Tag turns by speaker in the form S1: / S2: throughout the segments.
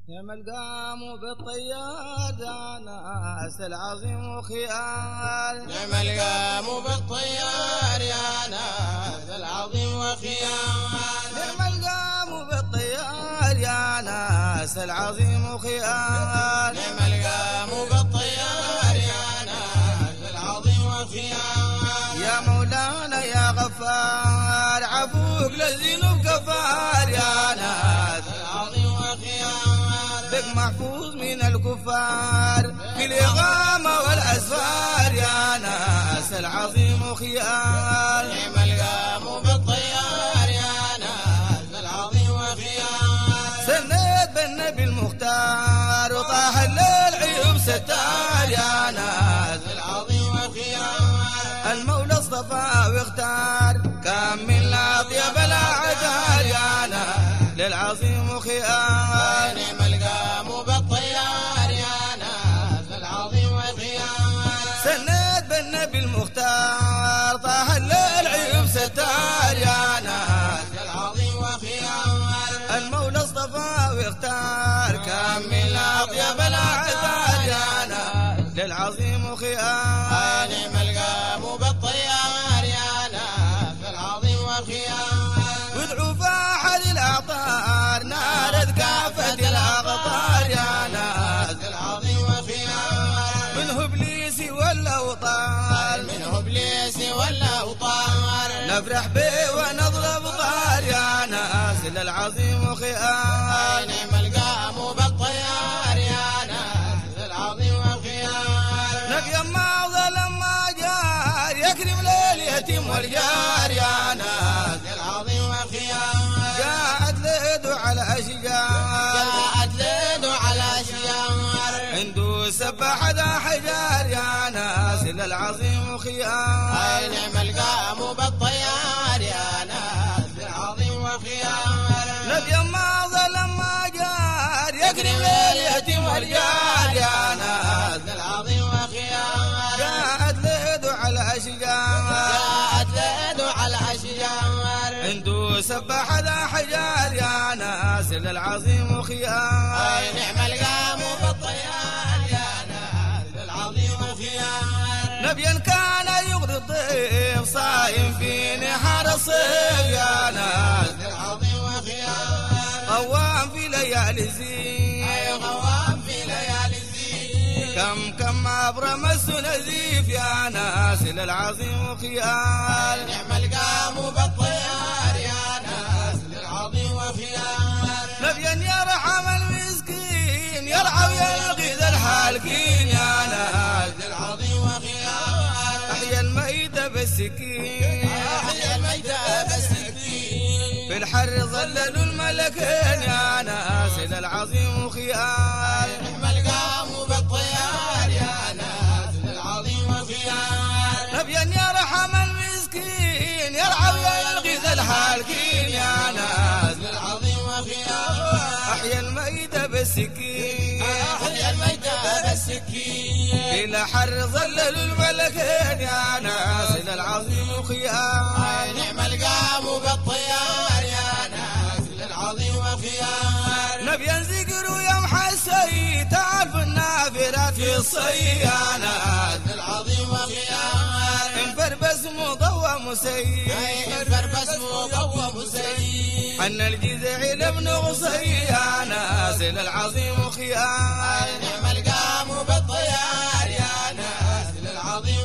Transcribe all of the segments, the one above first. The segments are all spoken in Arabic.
S1: نعم القام بالطيار يا ناس العظيم وخيال.
S2: نعم القام بالطيار يا ناس العظيم وخيال.
S1: نعم القام بالطيار يا ناس العظيم وخيال.
S2: نعم القام بالطيار يا ناس العظيم وخيال.
S1: يا مولانا يا غفار عفوك للذنوب كفار يا ناس
S2: العظيم وخيال.
S1: بك محفوظ من الكفار في الإغامة والأسفار يا ناس العظيم وخيال.
S2: نعم القام بالطيار يا ناس العظيم وخيال.
S1: سنيت بالنبي المختار وطاح الليل عيوب ستار يا ناس
S2: العظيم وخيال.
S1: المولى اصطفى واختار كم من الأطيب الأعدار يا ناس للعظيم وخيال.
S2: نعم القام بالطيار يا ناس العظيم وخيال.
S1: سنيت بالنبي المختار طاح الليل عيوب ستار يا ناس
S2: العظيم وخيال.
S1: المولى اصطفى واختار كم من الأطيب الأعدار يا ناس للعظيم وخيال.
S2: نعم القام بالطيار يا ناس العظيم وخيال.
S1: وادعوا فاحل الأعطار نارد كافة الأقطار يا ناس
S2: العظيم وخيال.
S1: منه إبليس والأوطار
S2: منه ابليس والاوطار.
S1: نفرح به ونضرب طار يا ناس للعظيم وخيال.
S2: نعم القام بالطيار يا ناس العظيم وخيال.
S1: نبي ما ظلم ما جار يكرم ليل يتيم والجار يا ناس
S2: العظيم وخيال.
S1: قاعد ليدو على أشجار
S2: جاءت ليل على اشجار.
S1: عنده سبح ذا حجار يا ناس للعظيم وخيال.
S2: نعم القام بالطيار يا ناس العظيم وخيال.
S1: نبي ما ظلم ما جار يكرم ليل يتيم والجار يا ناس
S2: العظيم وخيال.
S1: قاعد ليدو على أشجار
S2: جاءت ليل على اشجار.
S1: عنده سبح ذا حجار يا ناس للعظيم وخيال.
S2: نعم القام بالطيار يا ناس العظيم وخيال.
S1: نبيا كان يغري الضيف صايم في نهار الصيف يا ناس
S2: العظيم وخيال.
S1: قوام في ليالي زين
S2: غوام في ليالي الزين.
S1: كم أبرم السنزيف يا ناس للعظيم وخيال.
S2: نعم القام بالطيار يا ناس للعظيم وخيال.
S1: نبيا يرحم المسكين يرعى ويلغي ذا الحالكين يا ناس
S2: العظيم وخيال.
S1: أحيا الميت بالسكين
S2: أحيا الميتة بالسكين.
S1: في الحر ظللوا الملكين يا ناس للعظيم وخيال.
S2: نعم القام بالطيار يا ناس للعظيم وخيال.
S1: نبيا يرحم المسكين يرعى ويلغي ذا الحالكين يا ناس
S2: للعظيم وخيال.
S1: أحيا الميت بالسكين
S2: أحيا الميتة بالسكين.
S1: إلى حر ظللوا الملكين يا ناس للعظيم وخيال.
S2: نعم القام بالطيار يا ناس للعظيم وخيال.
S1: نبيا زقروا يا محسي تعرف النافرات في الصي يا ناس
S2: للعظيم وخيال.
S1: انفربس مضوى مسي
S2: فربس مضوى مسيء.
S1: حن الجزع لابن غصي يا ناس للعظيم وخيال.
S2: نعم القام بالطيار يا ناس للعظيم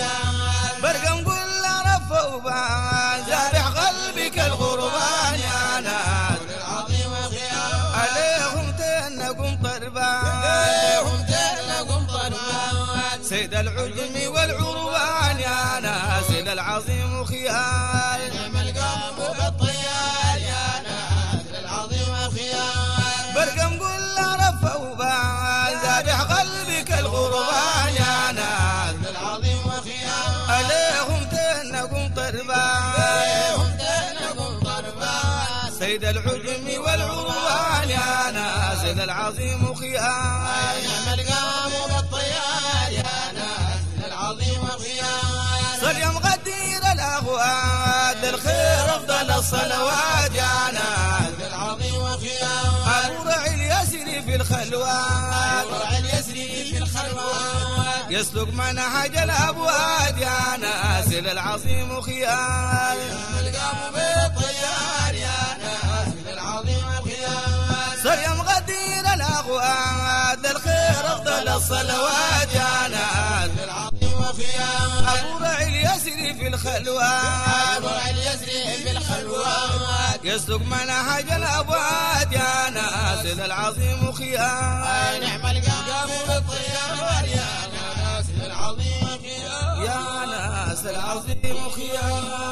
S2: وخيال.
S1: برقم كل رف وبان ذابح قلبك الغربان يا ناس
S2: للعظيم وخيال.
S1: عليهم تنكم طربان
S2: عليهم تلقم طربان.
S1: سيد العجم والعروان يا ناس للعظيم وخيال.
S2: نعم القام بالطيار يا ناس للعظيم وخيال.
S1: برقم كل رف وبان ذابح قلبك الغربان يا ناس
S2: للعظيم وخيال.
S1: عليهم تنكم طربان
S2: عليهم تلقم طربان.
S1: سيد العجم والعروان يا ناس للعظيم وخيال.
S2: نعم القام بالطيار يا ناس للعظيم وخيال.
S1: صل يا مقدير الأغواد الخير أفضل الصلوات يا ناس
S2: للعظيم وخيال.
S1: أبو رعي اليسري في الخلوات
S2: الورع اليسري في الخلوات
S1: يسلك منهج الأبواد يا ناس للعظيم خيال
S2: القام بالطيار يا ناس للعظيم خيال
S1: سريم غدير الأغواد للخير أفضل الصلوات يا ناس
S2: للعظيم خيال
S1: الورع اليسري في الخلوات
S2: الورع اليسري في الخلوات
S1: يسلك منهج الأبواد يا ناس للعظيم خيال
S2: نعم القام بالطيار يا ناس للعظيم خيال
S1: يا ناس العظيم خيال